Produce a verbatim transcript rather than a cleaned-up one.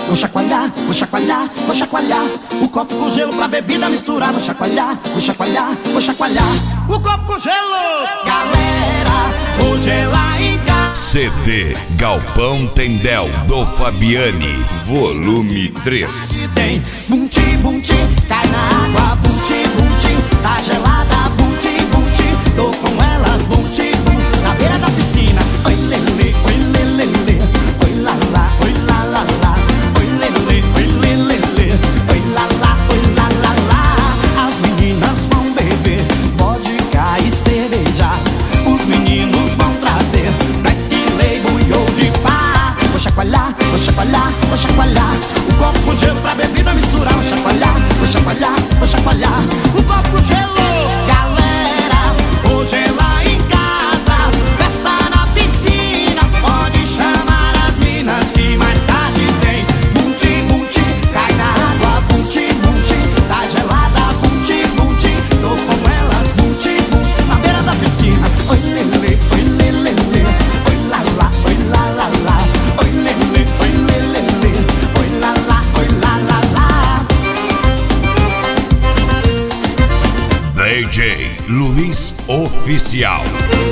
vou chacoalhar, vou chacoalhar, vou chacoalhar. O copo com gelo pra bebida misturar. Vou chacoalhar, vou chacoalhar, vou chacoalhar. O copo com gelo. Galera, hoje é lá em casa. C D Galpão Tendel do Fabiani, volume três. Tem bunti, bunti, cai na água, bunti, bunti, tá gelada, bunti, bunti, tô com elas, bunti, bunti, na beira da piscina. Oi, lelê, oi, lelê, oi, lá, lá, oi, lá, lá, lá, oi, lelê, oi, lelê, oi, lá, lá, oi, lá, lá, lá. As meninas vão beber vodka e cerveja, os meninos vão trazer black label e old pá. Vou chacoalhar, vou chacoalhar, vou chacoalhar. O copo com gelo pra bebida misturar. Vou chacoalhar, vou chacoalhar, vou chacoalhar. O copo com gelo. Galera, hoje é lá em casa, festa na piscina. Pode chamar as minas que mais tarde tem. Bunti, bunti, cai na água, bunti, bunti, tá gelada, bunti, bunti, tô com elas, bunti, bunti, na beira da piscina. Oi, lelê, oi, lelê, oi, lá, lá, oi, lá, lá, lá, oi, lelê, oi, lelê, oi, lá, lá, oi, lá, lá, lá. D J Luiz Oficial.